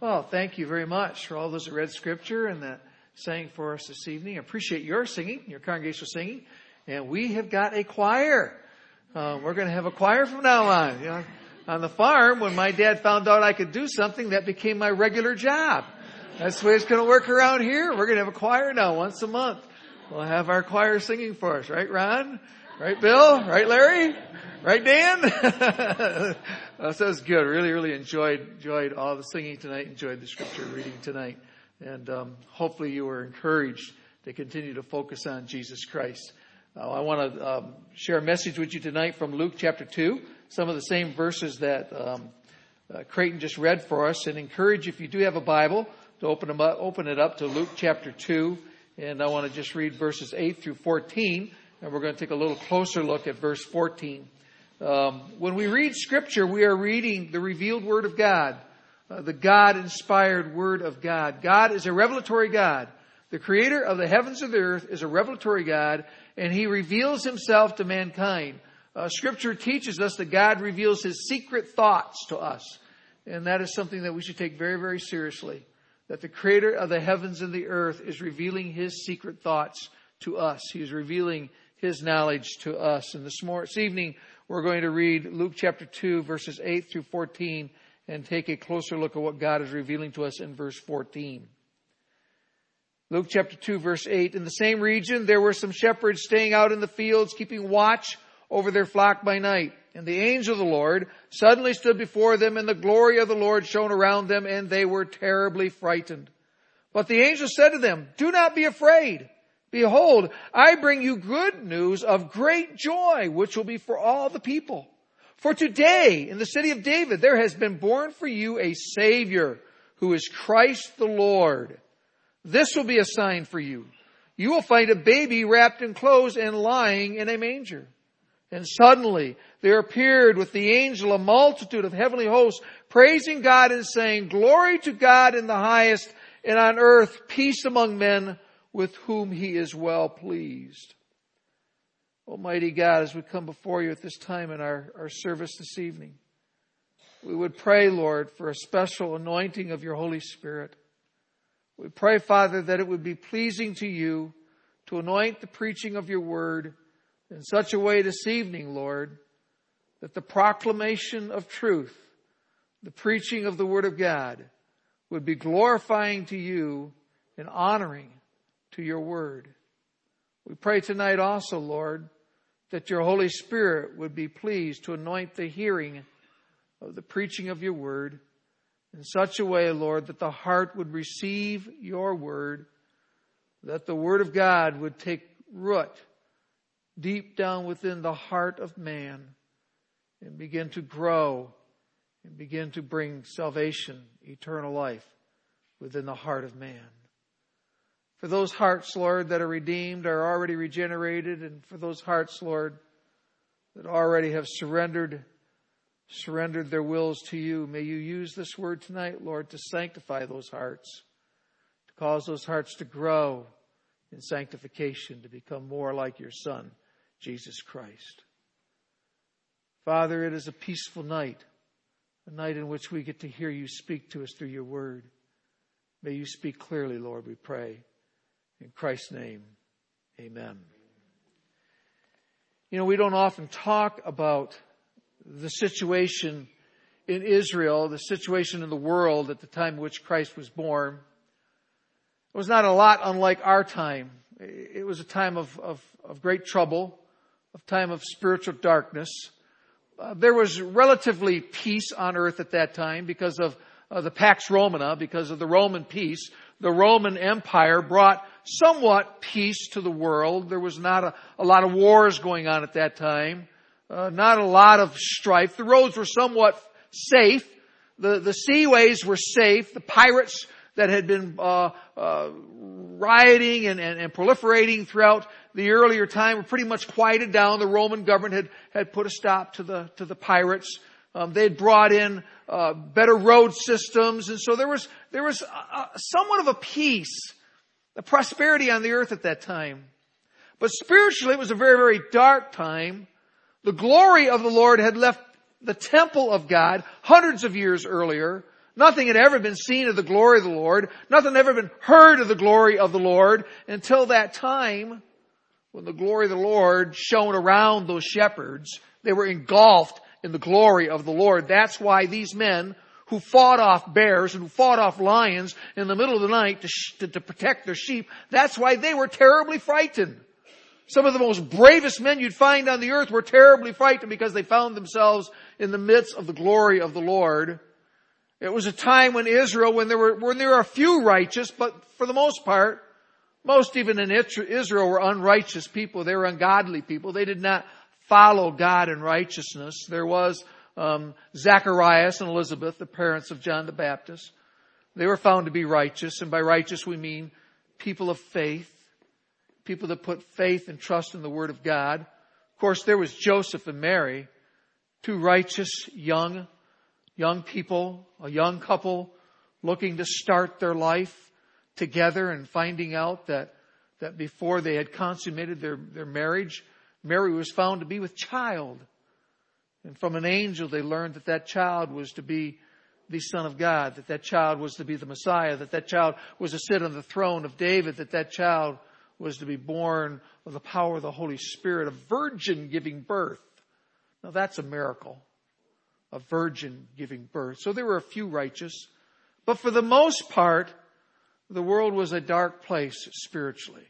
Well, thank you very much for all those that read Scripture and that sang for us this evening. I appreciate your singing, your congregational singing. And we have got a choir. We're going to have a choir from now on. You know, on the farm, when my dad found out I could do something, that became my regular job. That's the way it's going to work around here. We're going to have a choir now once a month. We'll have our choir singing for us. Right, Ron? Right, Bill? Right, Larry? Right, Dan? So it was good. Really enjoyed all the singing tonight. Enjoyed the scripture reading tonight. And hopefully you were encouraged to continue to focus on Jesus Christ. I want to share a message with you tonight from Luke chapter 2. Some of the same verses that Creighton just read for us. And encourage, if you do have a Bible, to open it up to Luke chapter 2. And I want to just read verses 8 through 14. And we're going to take a little closer look at verse 14. When we read Scripture, we are reading the revealed Word of God, the God-inspired Word of God. God is a revelatory God. The Creator of the heavens and the earth is a revelatory God, and He reveals Himself to mankind. Scripture teaches us that God reveals His secret thoughts to us, and that is something that we should take very, very seriously. That the Creator of the heavens and the earth is revealing His secret thoughts to us. He is revealing His knowledge to us. And this evening, we're going to read Luke chapter 2, verses 8 through 14, and take a closer look at what God is revealing to us in verse 14. Luke chapter 2, verse 8. In the same region, there were some shepherds staying out in the fields, keeping watch over their flock by night. And the angel of the Lord suddenly stood before them, and the glory of the Lord shone around them, and they were terribly frightened. But the angel said to them, "Do not be afraid. Behold, I bring you good news of great joy, which will be for all the people. For today, in the city of David, there has been born for you a Savior, who is Christ the Lord. This will be a sign for you. You will find a baby wrapped in clothes and lying in a manger." And suddenly there appeared with the angel a multitude of heavenly hosts, praising God and saying, "Glory to God in the highest, and on earth peace among men with whom He is well pleased." Almighty God, as we come before you at this time in our service this evening, we would pray, Lord, for a special anointing of your Holy Spirit. We pray, Father, that it would be pleasing to you to anoint the preaching of your word in such a way this evening, Lord, that the proclamation of truth, the preaching of the word of God, would be glorifying to you and honoring to your word. We pray tonight also, Lord, that your Holy Spirit would be pleased to anoint the hearing of the preaching of your word in such a way, Lord, that the heart would receive your word, that the word of God would take root deep down within the heart of man and begin to grow and begin to bring salvation, eternal life within the heart of man. For those hearts, Lord, that are redeemed, are already regenerated, and for those hearts, Lord, that already have surrendered their wills to you, may you use this word tonight, Lord, to sanctify those hearts, to cause those hearts to grow in sanctification, to become more like your Son, Jesus Christ. Father, it is a peaceful night, a night in which we get to hear you speak to us through your word. May you speak clearly, Lord, we pray. In Christ's name, amen. You know, we don't often talk about the situation in Israel, the situation in the world at the time in which Christ was born. It was not a lot unlike our time. It was a time of great trouble, a time of spiritual darkness. There was relatively peace on earth at that time because of the Pax Romana, because of the Roman peace. The Roman Empire brought somewhat peace to the world. There was not a lot of wars going on at that time. Not a lot of strife. The roads were somewhat safe. The seaways were safe. The pirates that had been rioting and proliferating throughout the earlier time were pretty much quieted down. The Roman government had put a stop to the pirates. They had brought in better road systems, and so there was somewhat of a peace, a prosperity on the earth at that time. But spiritually, it was a very, very dark time. The glory of the Lord had left the temple of God hundreds of years earlier. Nothing had ever been seen of the glory of the Lord. Nothing had ever been heard of the glory of the Lord until that time when the glory of the Lord shone around those shepherds. They were engulfed in the glory of the Lord. That's why these men who fought off bears and who fought off lions in the middle of the night to protect their sheep, that's why they were terribly frightened. Some of the most bravest men you'd find on the earth were terribly frightened because they found themselves in the midst of the glory of the Lord. It was a time when Israel, when there were a few righteous, but for the most part, most even in Israel were unrighteous people. They were ungodly people. They did not follow God in righteousness. There was Zacharias and Elizabeth, the parents of John the Baptist. They were found to be righteous, and by righteous we mean people of faith, people that put faith and trust in the Word of God. Of course, there was Joseph and Mary, two righteous young people, a young couple looking to start their life together and finding out that before they had consummated their marriage, Mary was found to be with child. And from an angel they learned that child was to be the Son of God, that child was to be the Messiah, that child was to sit on the throne of David, that child was to be born of the power of the Holy Spirit, a virgin giving birth. Now that's a miracle. A virgin giving birth. So there were a few righteous. But for the most part, the world was a dark place spiritually.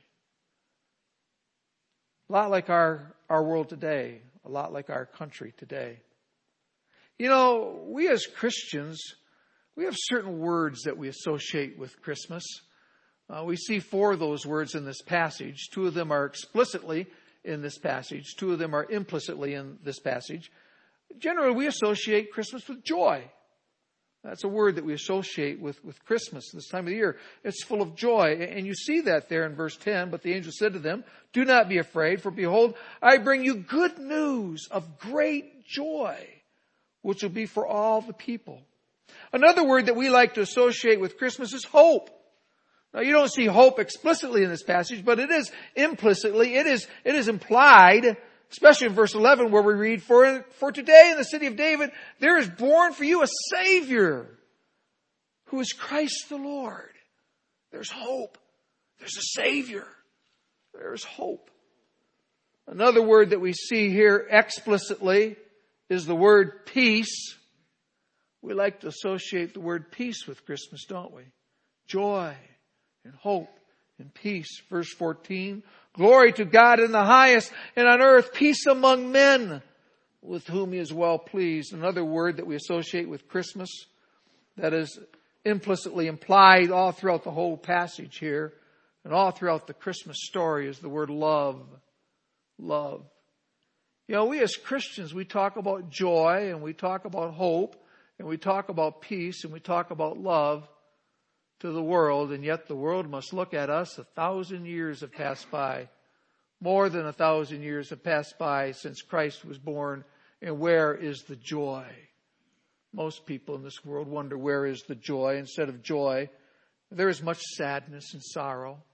A lot like our world today. A lot like our country today. You know, we as Christians, we have certain words that we associate with Christmas. We see 4 of those words in this passage. 2 of them are explicitly in this passage. 2 of them are implicitly in this passage. Generally, we associate Christmas with joy. That's a word that we associate with Christmas this time of the year. It's full of joy. And you see that there in verse 10. But the angel said to them, "Do not be afraid, for behold, I bring you good news of great joy, which will be for all the people." Another word that we like to associate with Christmas is hope. Now, you don't see hope explicitly in this passage, but it is implicitly, it is implied, especially in verse 11 where we read, For today in the city of David, there is born for you a Savior who is Christ the Lord. There's hope. There's a Savior. There's hope. Another word that we see here explicitly is the word peace. We like to associate the word peace with Christmas, don't we? Joy and hope and peace. Verse 14, "Glory to God in the highest, and on earth peace among men with whom He is well pleased." Another word that we associate with Christmas that is implicitly implied all throughout the whole passage here and all throughout the Christmas story is the word love. Love. You know, we as Christians, we talk about joy and we talk about hope and we talk about peace and we talk about love to the world, and yet the world must look at us. 1,000 years have passed by. More than 1,000 years have passed by since Christ was born. And where is the joy? Most people in this world wonder, where is the joy? Instead of joy, there is much sadness and sorrow.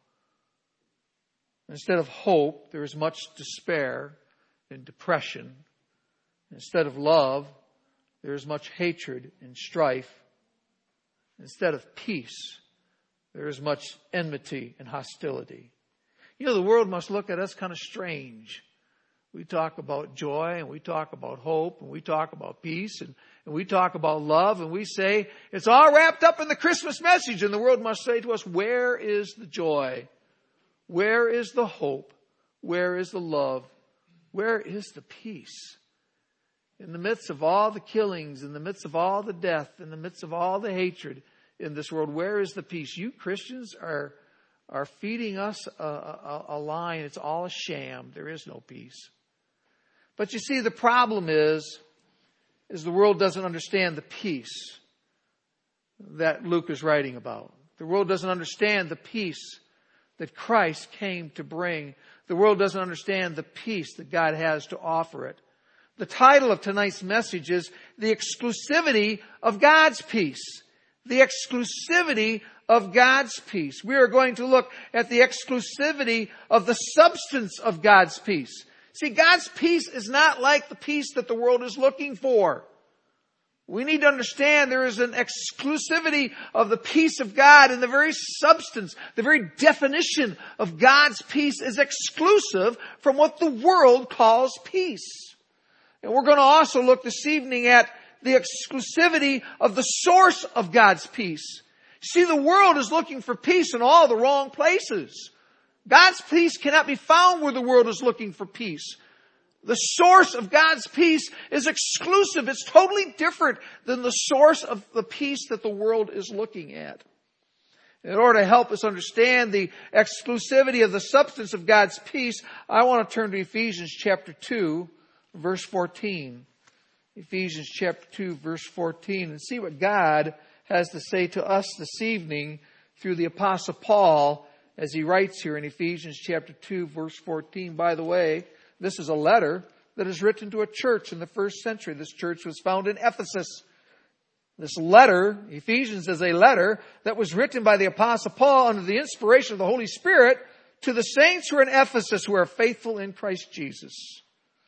Instead of hope, there is much despair and depression. Instead of love, there is much hatred and strife. Instead of peace, there is much enmity and hostility. You know, the world must look at us kind of strange. We talk about joy and we talk about hope and we talk about peace and we talk about love and we say it's all wrapped up in the Christmas message, and the world must say to us, where is the joy? Where is the hope? Where is the love? Where is the peace? In the midst of all the killings, in the midst of all the death, in the midst of all the hatred in this world, where is the peace? You Christians are feeding us a lie. It's all a sham. There is no peace. But you see, the problem is the world doesn't understand the peace that Luke is writing about. The world doesn't understand the peace that Christ came to bring. The world doesn't understand the peace that God has to offer it. The title of tonight's message is The Exclusivity of God's Peace. The exclusivity of God's peace. We are going to look at the exclusivity of the substance of God's peace. See, God's peace is not like the peace that the world is looking for. We need to understand there is an exclusivity of the peace of God, and the very substance, the very definition of God's peace is exclusive from what the world calls peace. And we're going to also look this evening at the exclusivity of the source of God's peace. See, the world is looking for peace in all the wrong places. God's peace cannot be found where the world is looking for peace. The source of God's peace is exclusive. It's totally different than the source of the peace that the world is looking at. In order to help us understand the exclusivity of the substance of God's peace, I want to turn to Ephesians chapter 2, verse 14. Ephesians chapter 2, verse 14, and see what God has to say to us this evening through the Apostle Paul as he writes here in Ephesians chapter 2, verse 14. By the way, this is a letter that is written to a church in the first century. This church was found in Ephesus. This letter, Ephesians, is a letter that was written by the Apostle Paul under the inspiration of the Holy Spirit to the saints who are in Ephesus who are faithful in Christ Jesus.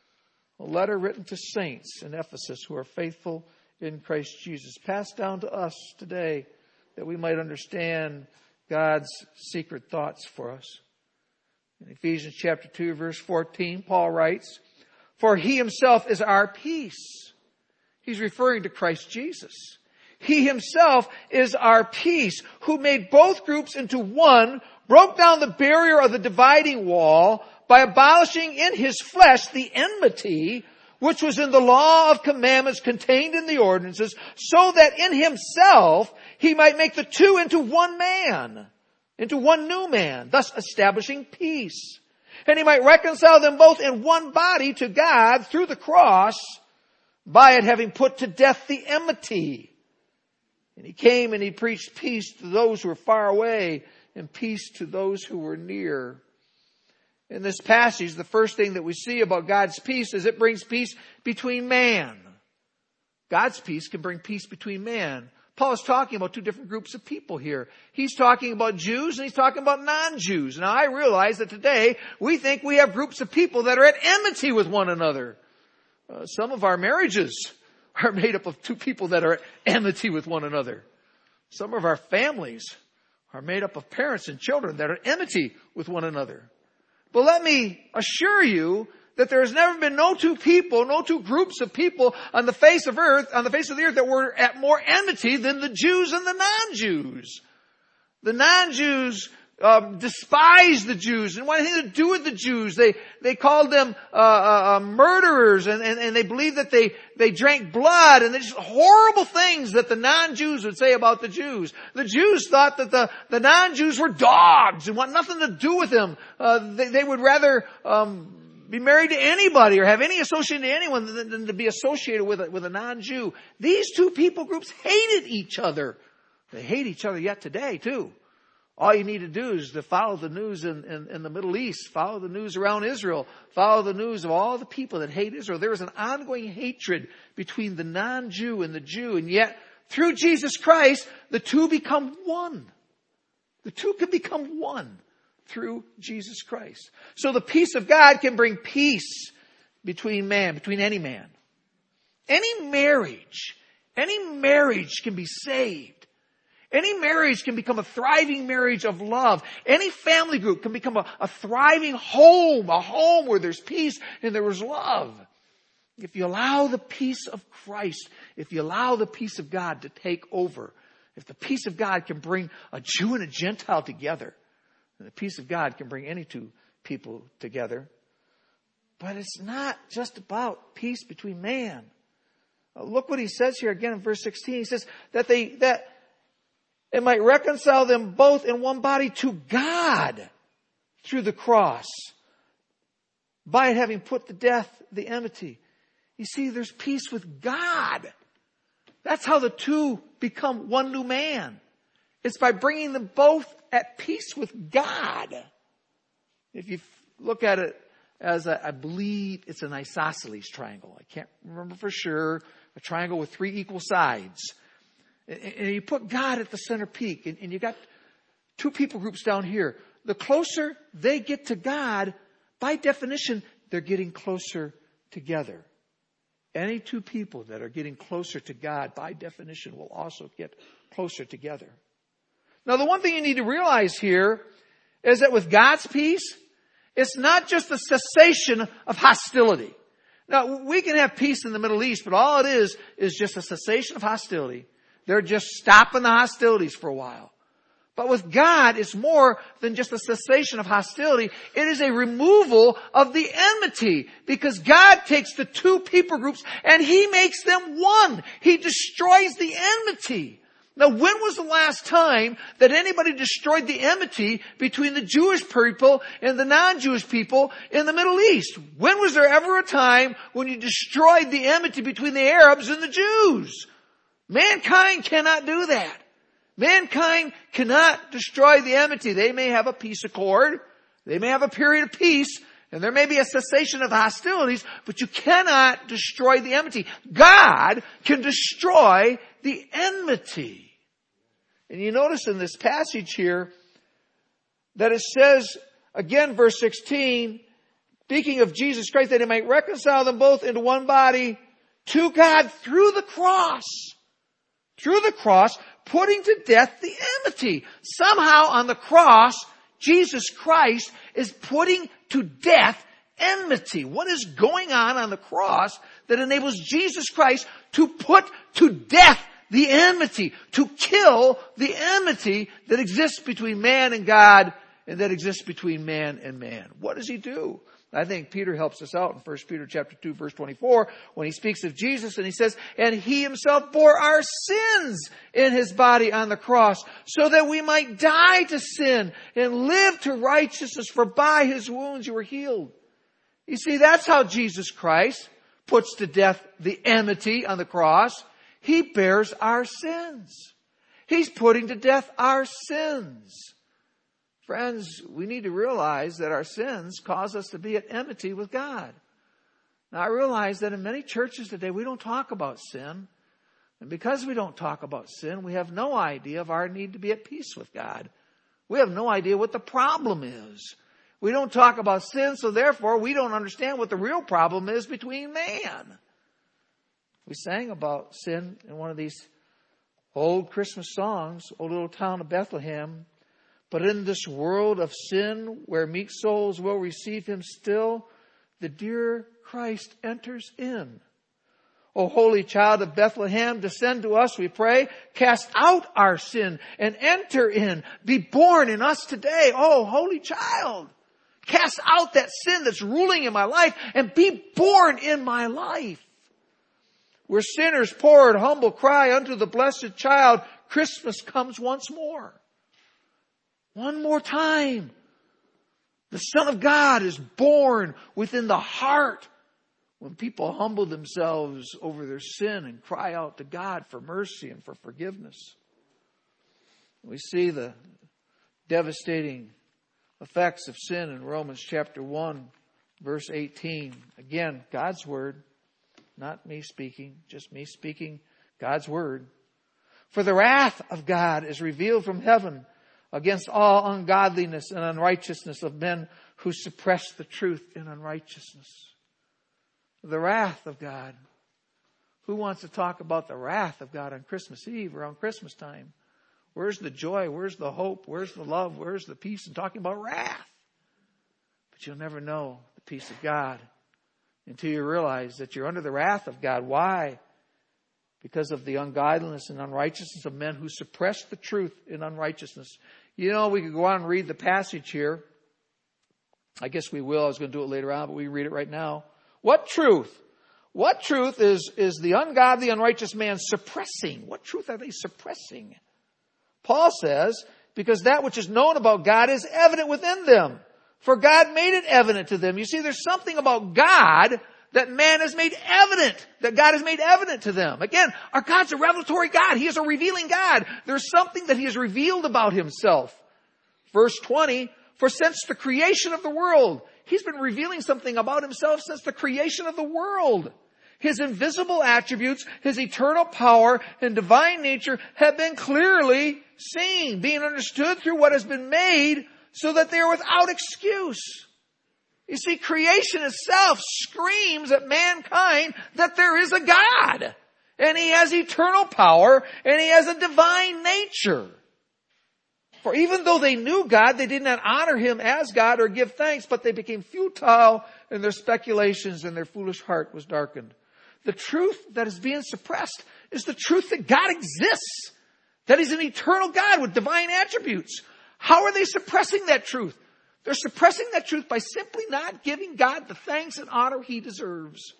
A letter written to saints in Ephesus who are faithful in Christ Jesus, passed down to us today that we might understand God's secret thoughts for us. In Ephesians chapter 2, verse 14, Paul writes, "For he himself is our peace." He's referring to Christ Jesus. "He himself is our peace, who made both groups into one, broke down the barrier of the dividing wall by abolishing in his flesh the enmity which was in the law of commandments contained in the ordinances, so that in himself he might make the two into one man, into one new man, thus establishing peace. And he might reconcile them both in one body to God through the cross, by it having put to death the enmity. And he came and he preached peace to those who were far away and peace to those who were near." In this passage, the first thing that we see about God's peace is it brings peace between man. God's peace can bring peace between man. Paul is talking about two different groups of people here. He's talking about Jews and he's talking about non-Jews. Now, I realize that today we think we have groups of people that are at enmity with one another. Some of our marriages are made up of two people that are at enmity with one another. Some of our families are made up of parents and children that are at enmity with one another. But let me assure you that there has never been no two people, no two groups of people on the face of the earth that were at more enmity than the Jews and the non-Jews. The non-Jews despised the Jews and wanted anything to do with the Jews. They called them murderers, and they believed that they drank blood, and just horrible things that the non-Jews would say about the Jews. The Jews thought that the non-Jews were dogs and want nothing to do with them. They would rather be married to anybody or have any association to anyone than to be associated with a non-Jew. These two people groups hated each other. They hate each other yet today too. All you need to do is to follow the news in the Middle East, follow the news around Israel, follow the news of all the people that hate Israel. There is an ongoing hatred between the non-Jew and the Jew, and yet through Jesus Christ, the two become one. The two can become one through Jesus Christ. So the peace of God can bring peace between man, between any man. Any marriage can be saved. Any marriage can become a thriving marriage of love. Any family group can become a thriving home, a home where there's peace and there is love. If you allow the peace of Christ, if you allow the peace of God to take over, if the peace of God can bring a Jew and a Gentile together, then the peace of God can bring any two people together. But it's not just about peace between man. Look what he says here again in verse 16. He says that it might reconcile them both in one body to God through the cross, by it having put to death the enmity. You see, there's peace with God. That's how the two become one new man. It's by bringing them both at peace with God. If you look at it as I believe it's an isosceles triangle. I can't remember for sure. A triangle with three equal sides. And you put God at the center peak, and you got two people groups down here. The closer they get to God, by definition, they're getting closer together. Any two people that are getting closer to God, by definition, will also get closer together. Now, the one thing you need to realize here is that with God's peace, it's not just the cessation of hostility. Now, we can have peace in the Middle East, but all it is just a cessation of hostility. They're just stopping the hostilities for a while. But with God, it's more than just a cessation of hostility. It is a removal of the enmity, because God takes the two people groups and He makes them one. He destroys the enmity. Now, when was the last time that anybody destroyed the enmity between the Jewish people and the non-Jewish people in the Middle East? When was there ever a time when you destroyed the enmity between the Arabs and the Jews? Mankind cannot do that. Mankind cannot destroy the enmity. They may have a peace accord. They may have a period of peace. And there may be a cessation of hostilities, but you cannot destroy the enmity. God can destroy the enmity. And you notice in this passage here that it says, again, verse 16, speaking of Jesus Christ, that He might reconcile them both into one body to God through the cross. Through the cross, putting to death the enmity. Somehow on the cross, Jesus Christ is putting to death enmity. What is going on the cross that enables Jesus Christ to put to death the enmity, to kill the enmity that exists between man and God and that exists between man and man? What does He do? I think Peter helps us out in 1 Peter chapter 2, verse 24, when he speaks of Jesus, and he says, and He Himself bore our sins in His body on the cross, so that we might die to sin and live to righteousness, for by His wounds you were healed. You see, that's how Jesus Christ puts to death the enmity on the cross. He bears our sins. He's putting to death our sins. Friends, we need to realize that our sins cause us to be at enmity with God. Now, I realize that in many churches today, we don't talk about sin. And because we don't talk about sin, we have no idea of our need to be at peace with God. We have no idea what the problem is. We don't talk about sin, so therefore we don't understand what the real problem is between man. We sang about sin in one of these old Christmas songs, O Little Town of Bethlehem. But in this world of sin, where meek souls will receive Him still, the dear Christ enters in. O holy child of Bethlehem, descend to us, we pray. Cast out our sin and enter in. Be born in us today. Oh, holy child, cast out that sin that's ruling in my life and be born in my life. Where sinners pour a humble cry unto the blessed child, Christmas comes once more. One more time. The Son of God is born within the heart when people humble themselves over their sin and cry out to God for mercy and for forgiveness. We see the devastating effects of sin in Romans chapter 1, verse 18. Again, God's Word, not me speaking, just me speaking God's Word. For the wrath of God is revealed from heaven against all ungodliness and unrighteousness of men who suppress the truth in unrighteousness. The wrath of God. Who wants to talk about the wrath of God on Christmas Eve or on Christmas time? Where's the joy? Where's the hope? Where's the love? Where's the peace in talking about wrath? But you'll never know the peace of God until you realize that you're under the wrath of God. Why? Because of the ungodliness and unrighteousness of men who suppress the truth in unrighteousness. You know, we could go on and read the passage here. I guess we will. I was going to do it later on, but we read it right now. What truth? What truth is the ungodly, unrighteous man suppressing? What truth are they suppressing? Paul says, because that which is known about God is evident within them. For God made it evident to them. You see, there's something about God that man has made evident, that God has made evident to them. Again, our God's a revelatory God. He is a revealing God. There's something that He has revealed about Himself. Verse 20, for since the creation of the world, He's been revealing something about Himself since the creation of the world. His invisible attributes, His eternal power and divine nature have been clearly seen, being understood through what has been made, so that they are without excuse. You see, creation itself screams at mankind that there is a God. And He has eternal power, and He has a divine nature. For even though they knew God, they did not honor Him as God or give thanks, but they became futile in their speculations, and their foolish heart was darkened. The truth that is being suppressed is the truth that God exists, that He's an eternal God with divine attributes. How are they suppressing that truth? They're suppressing that truth by simply not giving God the thanks and honor He deserves.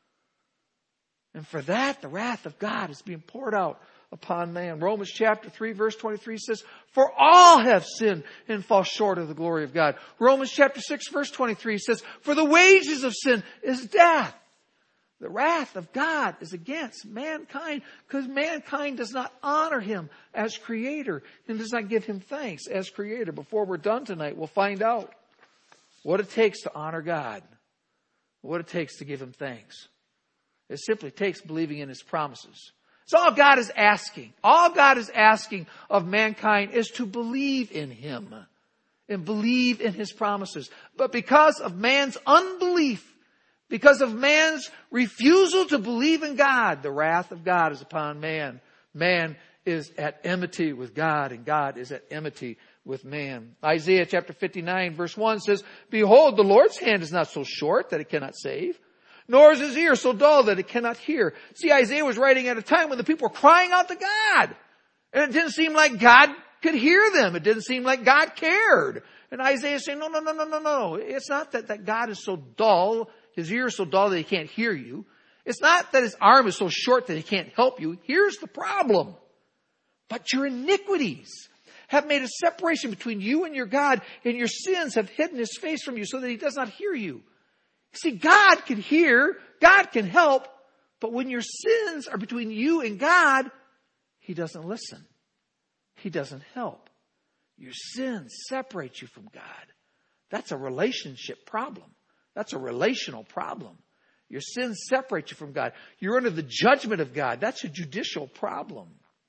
And for that, the wrath of God is being poured out upon man. Romans chapter 3 verse 23 says, for all have sinned and fall short of the glory of God. Romans chapter 6 verse 23 says, for the wages of sin is death. The wrath of God is against mankind because mankind does not honor Him as Creator and does not give Him thanks as Creator. Before we're done tonight, we'll find out what it takes to honor God, what it takes to give Him thanks. It simply takes believing in His promises. So all God is asking. All God is asking of mankind is to believe in Him and believe in His promises. But because of man's unbelief, because of man's refusal to believe in God, the wrath of God is upon man. Man is at enmity with God, and God is at enmity with man. Isaiah chapter 59 verse 1 says, behold, the Lord's hand is not so short that it cannot save, nor is His ear so dull that it cannot hear. See, Isaiah was writing at a time when the people were crying out to God. And it didn't seem like God could hear them. It didn't seem like God cared. And Isaiah is saying, no. It's not that God is so dull, His ear is so dull that He can't hear you. It's not that His arm is so short that He can't help you. Here's the problem. But your iniquities have made a separation between you and your God, and your sins have hidden His face from you so that He does not hear you. See, God can hear, God can help, but when your sins are between you and God, He doesn't listen. He doesn't help. Your sins separate you from God. That's a relationship problem. That's a relational problem. Your sins separate you from God. You're under the judgment of God. That's a judicial problem.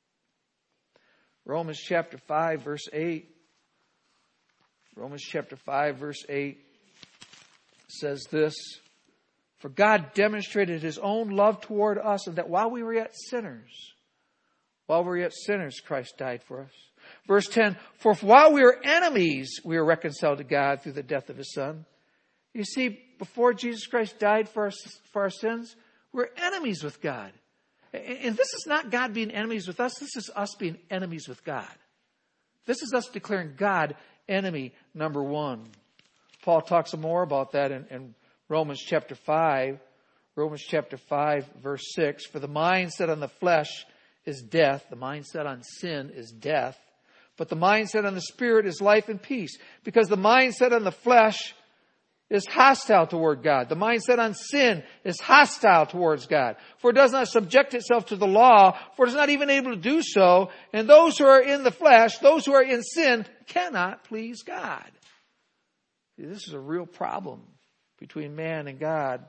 Romans chapter 5 verse 8. Romans chapter 5 verse 8 says this, for God demonstrated His own love toward us, and that while we were yet sinners, Christ died for us. Verse 10, for while we were enemies, we were reconciled to God through the death of His Son. You see, before Jesus Christ died for our sins, we're enemies with God. And this is not God being enemies with us. This is us being enemies with God. This is us declaring God enemy number one. Paul talks some more about that in Romans chapter 5. Romans chapter 5 verse 6. For the mind set on the flesh is death. The mind set on sin is death. But the mind set on the Spirit is life and peace. Because the mind set on the flesh is hostile toward God. The mind set on sin is hostile towards God. For it does not subject itself to the law, for it is not even able to do so. And those who are in the flesh, those who are in sin, cannot please God. See, this is a real problem between man and God.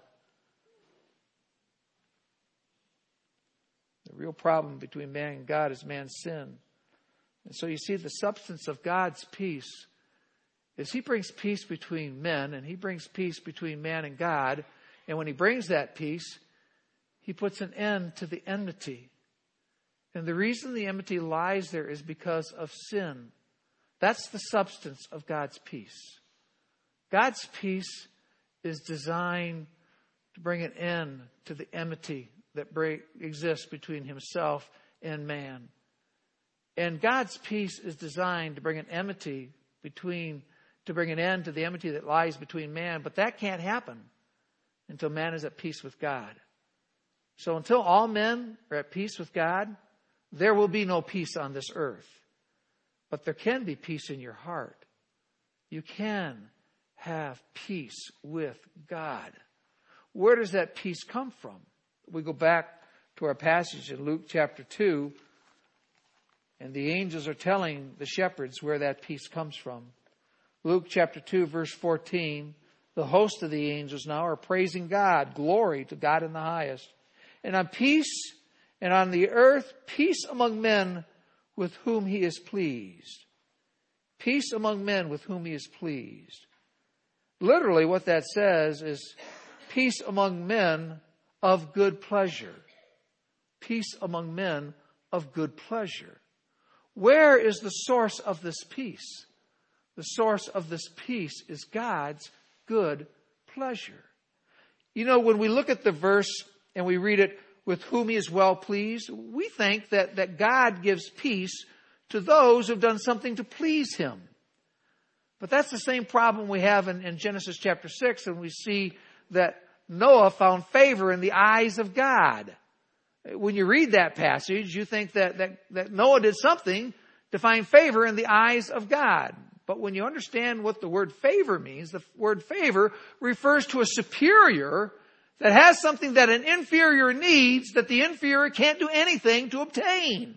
The real problem between man and God is man's sin. And so you see, the substance of God's peace is He brings peace between men, and He brings peace between man and God. And when He brings that peace, He puts an end to the enmity. And the reason the enmity lies there is because of sin. That's the substance of God's peace. God's peace is designed to bring an end to the enmity that exists between Himself and man. And God's peace is designed to bring an end to the enmity that lies between man. But that can't happen until man is at peace with God. So until all men are at peace with God, there will be no peace on this earth. But there can be peace in your heart. You can have peace with God. Where does that peace come from? We go back to our passage in Luke chapter 2, and the angels are telling the shepherds where that peace comes from. Luke chapter 2, verse 14, the host of the angels now are praising God. Glory to God in the highest. And on peace, and on the earth, peace among men with whom He is pleased. Peace among men with whom He is pleased. Literally what that says is peace among men of good pleasure. Peace among men of good pleasure. Where is the source of this peace? The source of this peace is God's good pleasure. You know, when we look at the verse and we read it, with whom he is well pleased, we think that God gives peace to those who have done something to please him. But that's the same problem we have in Genesis chapter 6, and we see that Noah found favor in the eyes of God. When you read that passage, you think that Noah did something to find favor in the eyes of God. But when you understand what the word favor means, the word favor refers to a superior that has something that an inferior needs that the inferior can't do anything to obtain.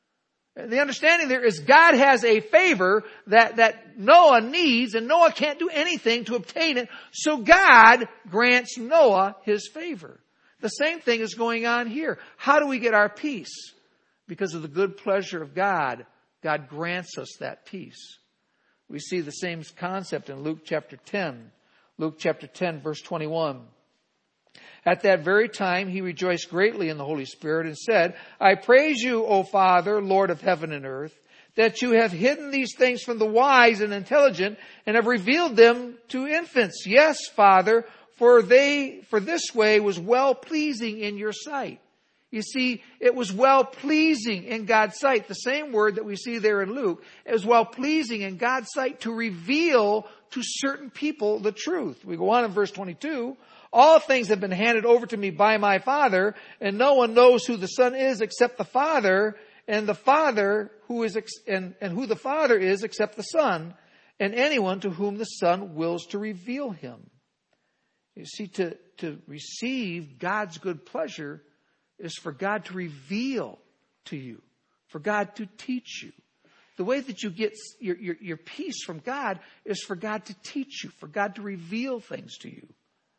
The understanding there is God has a favor that Noah needs, and Noah can't do anything to obtain it. So God grants Noah his favor. The same thing is going on here. How do we get our peace? Because of the good pleasure of God, God grants us that peace. We see the same concept in Luke chapter 10. Luke chapter 10, verse 21. At that very time, he rejoiced greatly in the Holy Spirit and said, I praise you, O Father, Lord of heaven and earth, that you have hidden these things from the wise and intelligent and have revealed them to infants. Yes, Father, for this way was well-pleasing in your sight. You see, it was well-pleasing in God's sight. The same word that we see there in Luke. It was well-pleasing in God's sight to reveal to certain people the truth. We go on in verse 22. All things have been handed over to me by my Father, and no one knows who the Son is except the Father, and the Father who is and who the Father is except the Son, and anyone to whom the Son wills to reveal him. You see, to receive God's good pleasure is for God to reveal to you, for God to teach you. The way that you get your peace from God is for God to teach you, for God to reveal things to you.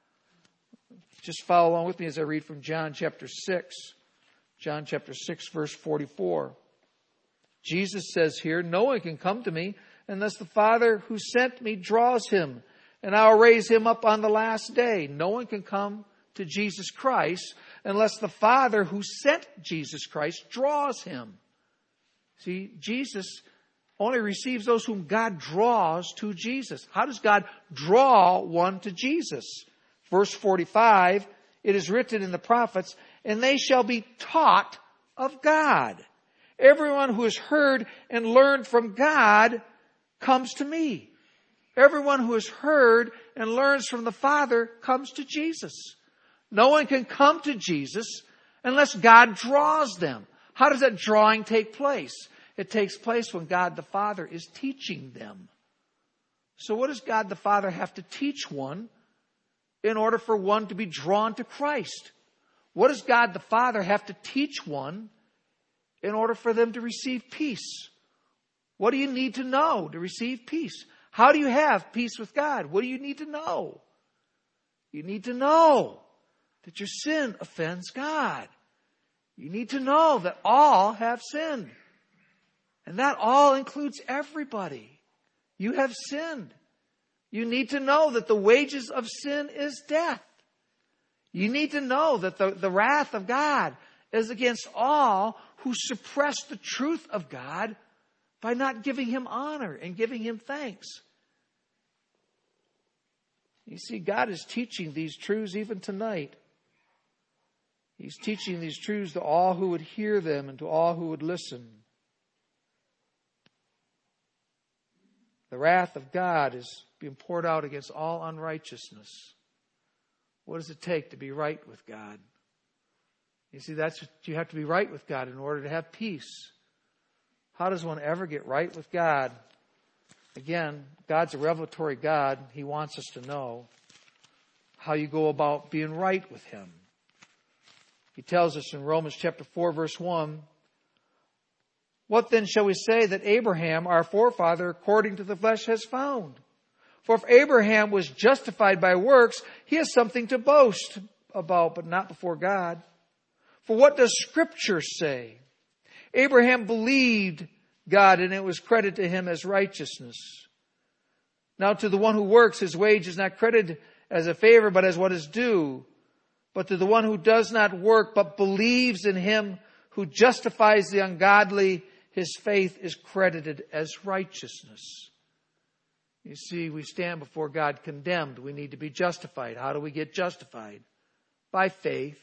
Just follow along with me as I read from John chapter 6. John chapter 6, verse 44. Jesus says here, no one can come to me unless the Father who sent me draws him, and I will raise him up on the last day. No one can come to Jesus Christ unless the Father who sent Jesus Christ draws him. See, Jesus only receives those whom God draws to Jesus. How does God draw one to Jesus? Verse 45, it is written in the prophets, and they shall be taught of God. Everyone who has heard and learned from God comes to me. Everyone who has heard and learns from the Father comes to Jesus. No one can come to Jesus unless God draws them. How does that drawing take place? It takes place when God the Father is teaching them. So what does God the Father have to teach one in order for one to be drawn to Christ? What does God the Father have to teach one in order for them to receive peace? What do you need to know to receive peace? How do you have peace with God? What do you need to know? You need to know that your sin offends God. You need to know that all have sinned. And that all includes everybody. You have sinned. You need to know that the wages of sin is death. You need to know that the wrath of God is against all who suppress the truth of God by not giving him honor and giving him thanks. You see, God is teaching these truths even tonight. He's teaching these truths to all who would hear them and to all who would listen. The wrath of God is being poured out against all unrighteousness. What does it take to be right with God? You see, that's what you have to be right with God in order to have peace. How does one ever get right with God? Again, God's a revelatory God. He wants us to know how you go about being right with him. He tells us in Romans chapter 4, verse 1, what then shall we say that Abraham, our forefather, according to the flesh, has found? For if Abraham was justified by works, he has something to boast about, but not before God. For what does Scripture say? Abraham believed God, and it was credited to him as righteousness. Now to the one who works, his wage is not credited as a favor, but as what is due. But to the one who does not work, but believes in him who justifies the ungodly, his faith is credited as righteousness. You see, we stand before God condemned. We need to be justified. How do we get justified? By faith.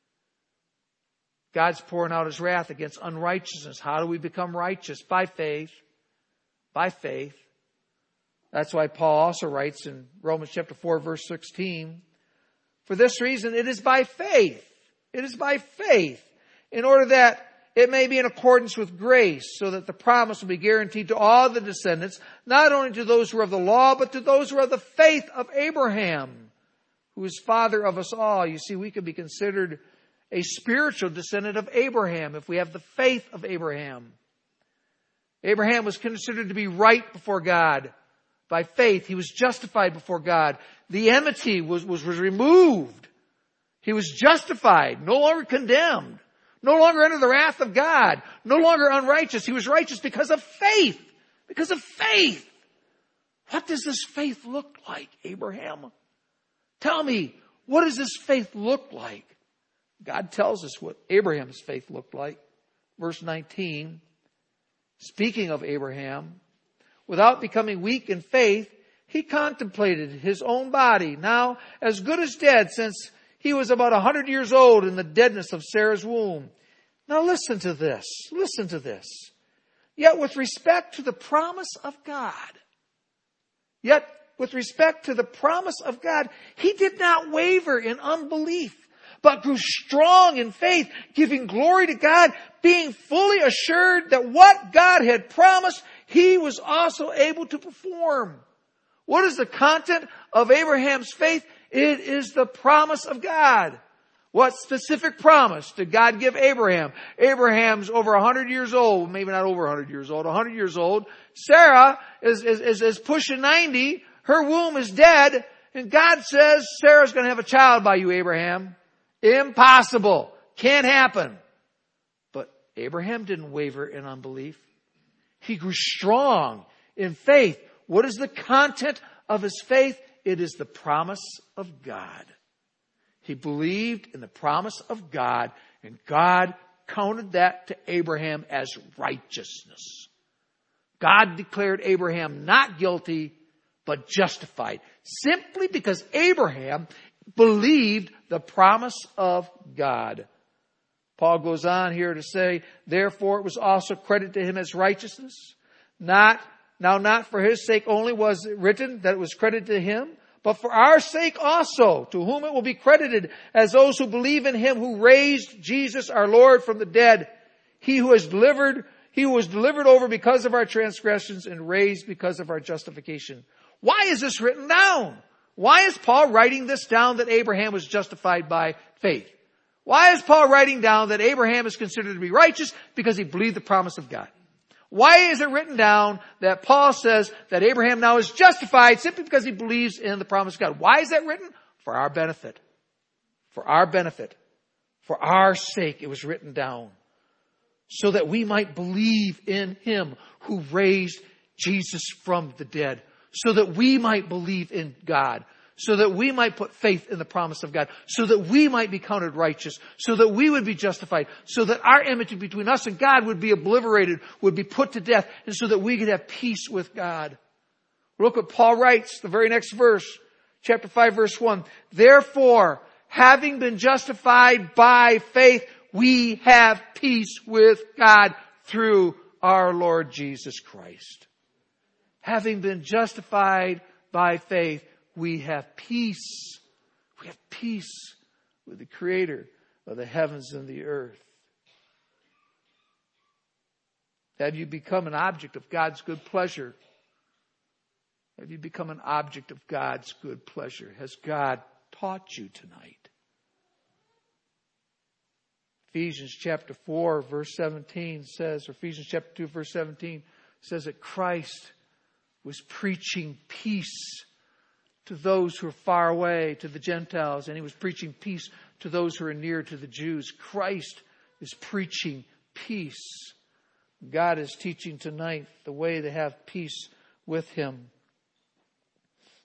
God's pouring out His wrath against unrighteousness. How do we become righteous? By faith. By faith. That's why Paul also writes in Romans chapter 4, verse 16, for this reason, it is by faith. It is by faith, in order that it may be in accordance with grace, so that the promise will be guaranteed to all the descendants, not only to those who are of the law, but to those who are of the faith of Abraham, who is father of us all. You see, we could be considered a spiritual descendant of Abraham if we have the faith of Abraham. Abraham was considered to be right before God. By faith, he was justified before God. The enmity was removed. He was justified, no longer condemned, no longer under the wrath of God, no longer unrighteous. He was righteous because of faith. Because of faith. What does this faith look like, Abraham? Tell me, what does this faith look like? God tells us what Abraham's faith looked like. Verse 19, speaking of Abraham, without becoming weak in faith, he contemplated his own body, now as good as dead, since he was about 100 years old in the deadness of Sarah's womb. Now listen to this. Listen to this. Yet with respect to the promise of God, he did not waver in unbelief, but grew strong in faith, giving glory to God, being fully assured that what God had promised, He was also able to perform. What is the content of Abraham's faith? It is the promise of God. What specific promise did God give Abraham? Abraham's over 100 years old, maybe not over 100 years old, 100 years old. Sarah is pushing 90. Her womb is dead. And God says, Sarah's going to have a child by you, Abraham. Impossible. Can't happen. But Abraham didn't waver in unbelief. He grew strong in faith. What is the content of his faith? It is the promise of God. He believed in the promise of God, and God counted that to Abraham as righteousness. God declared Abraham not guilty, but justified, simply because Abraham believed the promise of God. Paul goes on here to say, therefore it was also credited to him as righteousness. Not for his sake only was it written that it was credited to him, but for our sake also, to whom it will be credited as those who believe in him who raised Jesus our Lord from the dead. He who was delivered over because of our transgressions and raised because of our justification. Why is this written down? Why is Paul writing this down that Abraham was justified by faith? Why is Paul writing down that Abraham is considered to be righteous? Because he believed the promise of God. Why is it written down that Paul says that Abraham now is justified simply because he believes in the promise of God? Why is that written? For our benefit. For our benefit. For our sake it was written down. So that we might believe in him who raised Jesus from the dead. So that we might believe in God. So that we might put faith in the promise of God. So that we might be counted righteous. So that we would be justified. So that our enmity between us and God would be obliterated, would be put to death. And so that we could have peace with God. Look what Paul writes, the very next verse. Chapter 5, verse 1. Therefore, having been justified by faith, we have peace with God through our Lord Jesus Christ. Having been justified by faith, we have peace. We have peace with the Creator of the heavens and the earth. Have you become an object of God's good pleasure? Have you become an object of God's good pleasure? Has God taught you tonight? Ephesians chapter 4 verse 17 says, or Ephesians chapter 2 verse 17 says that Christ was preaching peace to those who are far away, to the Gentiles, and he was preaching peace to those who are near, to the Jews. Christ is preaching peace. God is teaching tonight the way to have peace with him.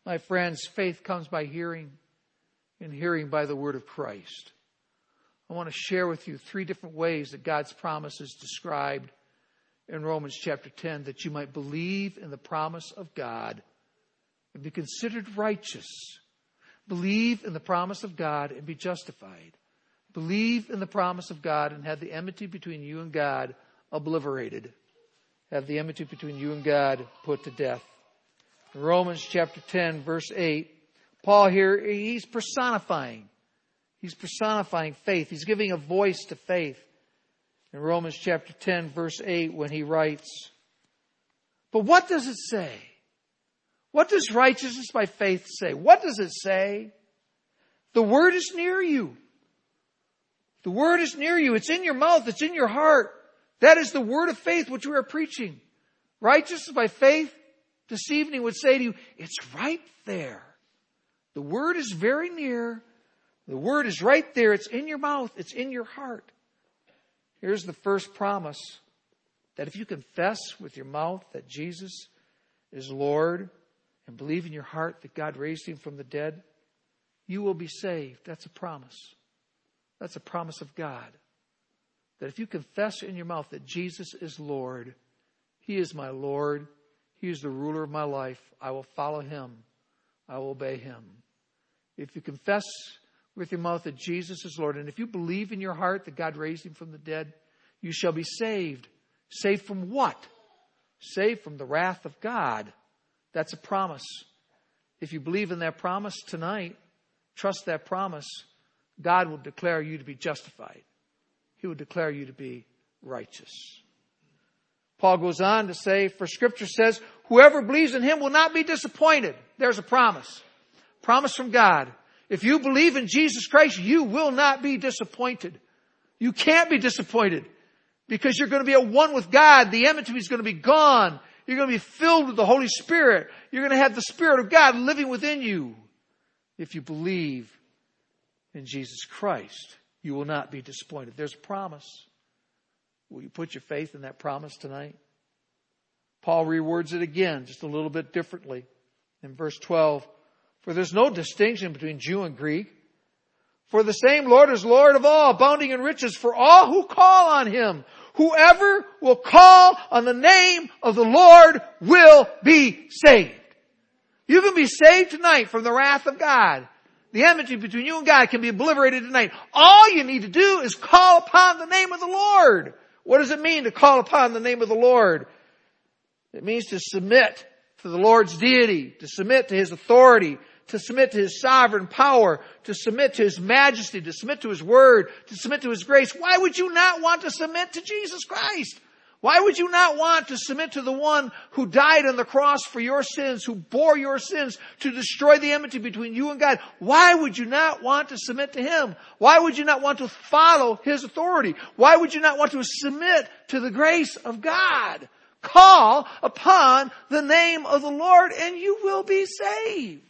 My friends, faith comes by hearing, and hearing by the word of Christ. I want to share with you 3 different ways that God's promise is described in Romans chapter 10, that you might believe in the promise of God and be considered righteous. Believe in the promise of God and be justified. Believe in the promise of God and have the enmity between you and God obliterated. Have the enmity between you and God put to death. In Romans chapter 10, verse 8, Paul here, he's personifying. He's personifying faith. He's giving a voice to faith. In Romans chapter 10, verse 8, when he writes, but what does it say? What does righteousness by faith say? What does it say? The word is near you. The word is near you. It's in your mouth. It's in your heart. That is the word of faith which we are preaching. Righteousness by faith, this evening would say to you, it's right there. The word is very near. The word is right there. It's in your mouth. It's in your heart. Here's the first promise, that if you confess with your mouth that Jesus is Lord and believe in your heart that God raised him from the dead, you will be saved. That's a promise. That's a promise of God. That if you confess in your mouth that Jesus is Lord, he is my Lord, he is the ruler of my life, I will follow him, I will obey him. If you confess with your mouth that Jesus is Lord, and if you believe in your heart that God raised him from the dead, you shall be saved. Saved from what? Saved from the wrath of God. That's a promise. If you believe in that promise tonight, trust that promise, God will declare you to be justified. He will declare you to be righteous. Paul goes on to say, for Scripture says, whoever believes in him will not be disappointed. There's a promise. Promise from God. If you believe in Jesus Christ, you will not be disappointed. You can't be disappointed because you're going to be at one with God. The enmity is going to be gone. You're going to be filled with the Holy Spirit. You're going to have the Spirit of God living within you. If you believe in Jesus Christ, you will not be disappointed. There's a promise. Will you put your faith in that promise tonight? Paul rewords it again, just a little bit differently. In verse 12, for there's no distinction between Jew and Greek. For the same Lord is Lord of all, abounding in riches for all who call on him. Whoever will call on the name of the Lord will be saved. You can be saved tonight from the wrath of God. The enmity between you and God can be obliterated tonight. All you need to do is call upon the name of the Lord. What does it mean to call upon the name of the Lord? It means to submit to the Lord's deity, to submit to his authority, to submit to his sovereign power, to submit to his majesty, to submit to his word, to submit to his grace. Why would you not want to submit to Jesus Christ? Why would you not want to submit to the one who died on the cross for your sins, who bore your sins to destroy the enmity between you and God? Why would you not want to submit to him? Why would you not want to follow his authority? Why would you not want to submit to the grace of God? Call upon the name of the Lord and you will be saved.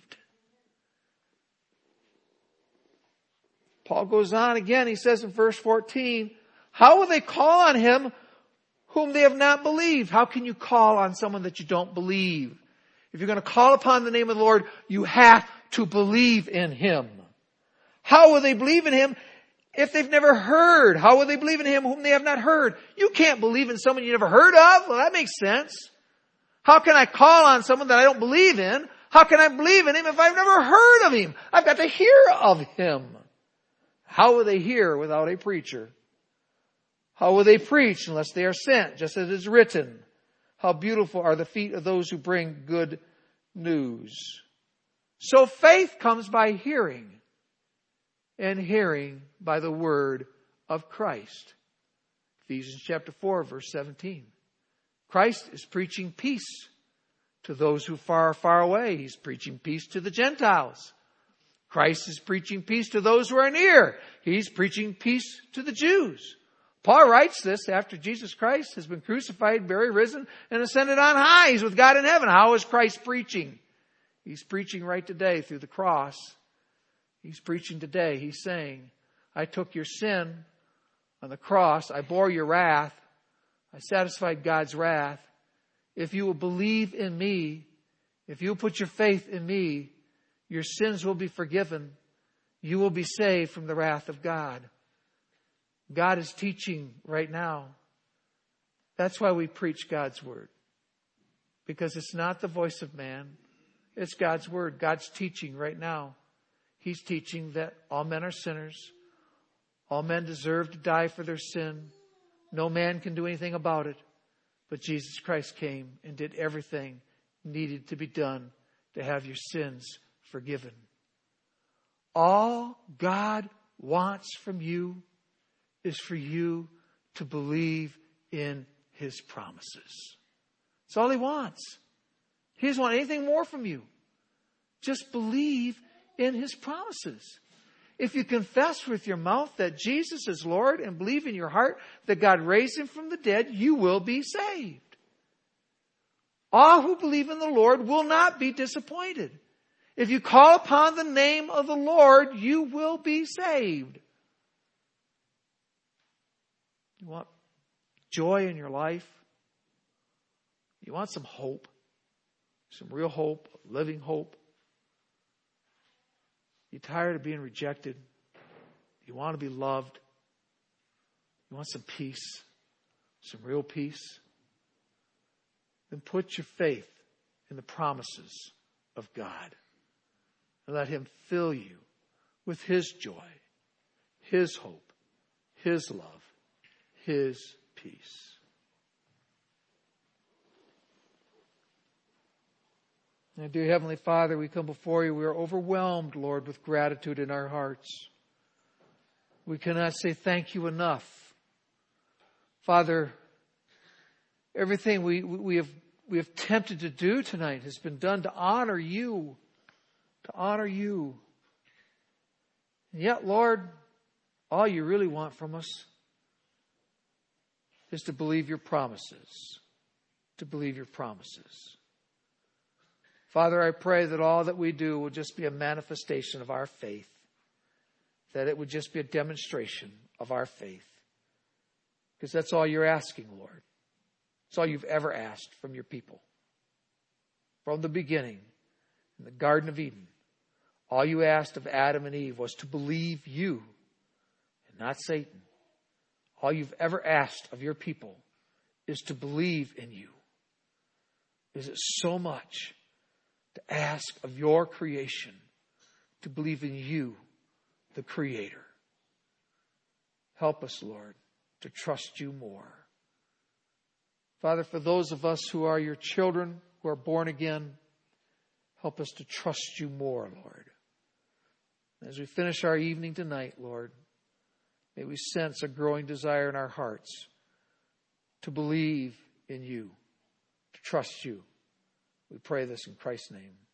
Paul goes on again. He says in verse 14, how will they call on him whom they have not believed? How can you call on someone that you don't believe? If you're going to call upon the name of the Lord, you have to believe in him. How will they believe in him if they've never heard? How will they believe in him whom they have not heard? You can't believe in someone you never heard of. Well, that makes sense. How can I call on someone that I don't believe in? How can I believe in him if I've never heard of him? I've got to hear of him. How will they hear without a preacher? How will they preach unless they are sent, just as it is written? How beautiful are the feet of those who bring good news. So faith comes by hearing, and hearing by the word of Christ. Ephesians chapter 4, verse 17. Christ is preaching peace to those who are far away. He's preaching peace to the Gentiles. Christ is preaching peace to those who are near. He's preaching peace to the Jews. Paul writes this after Jesus Christ has been crucified, buried, risen, and ascended on high. He's with God in heaven. How is Christ preaching? He's preaching right today through the cross. He's preaching today. He's saying, I took your sin on the cross. I bore your wrath. I satisfied God's wrath. If you will believe in me If you put your faith in me, your sins will be forgiven. You will be saved from the wrath of God. God is teaching right now. That's why we preach God's word. Because it's not the voice of man. It's God's word. God's teaching right now. He's teaching that all men are sinners. All men deserve to die for their sin. No man can do anything about it. But Jesus Christ came and did everything needed to be done to have your sins forgiven. All God wants from you is for you to believe in His promises. That's all He wants. He doesn't want anything more from you. Just believe in His promises. If you confess with your mouth that Jesus is Lord and believe in your heart that God raised Him from the dead, you will be saved. All who believe in the Lord will not be disappointed. If you call upon the name of the Lord, you will be saved. You want joy in your life? You want some hope? Some real hope, living hope? You tired of being rejected? You want to be loved? You want some peace? Some real peace? Then put your faith in the promises of God. And let Him fill you with His joy, His hope, His love, His peace. And dear Heavenly Father, we come before you. We are overwhelmed, Lord, with gratitude in our hearts. We cannot say thank you enough. Father, everything we have tempted to do tonight has been done to honor you. To honor you. And yet, Lord, all you really want from us is to believe your promises. To believe your promises. Father, I pray that all that we do will just be a manifestation of our faith. That it would just be a demonstration of our faith. Because that's all you're asking, Lord. It's all you've ever asked from your people. From the beginning, in the Garden of Eden, all you asked of Adam and Eve was to believe you and not Satan. All you've ever asked of your people is to believe in you. Is it so much to ask of your creation to believe in you, the Creator? Help us, Lord, to trust you more. Father, for those of us who are your children, who are born again, help us to trust you more, Lord. As we finish our evening tonight, Lord, may we sense a growing desire in our hearts to believe in you, to trust you. We pray this in Christ's name.